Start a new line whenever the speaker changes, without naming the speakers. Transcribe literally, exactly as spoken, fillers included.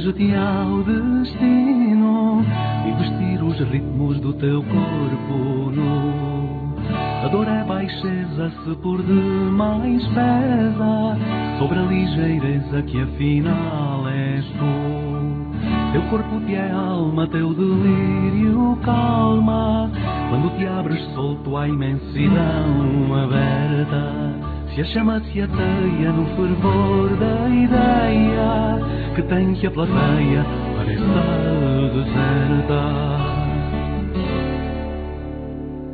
Unge-te ao destino e vestir os ritmos do teu corpo nu. A dor é baixeza se por demais pesa sobre a ligeireza que afinal és tu. Teu corpo te é alma, teu delírio calma quando te abres solto à imensidão aberta. Se a chama se ateia no fervor da ideia que tem que a plateia pareça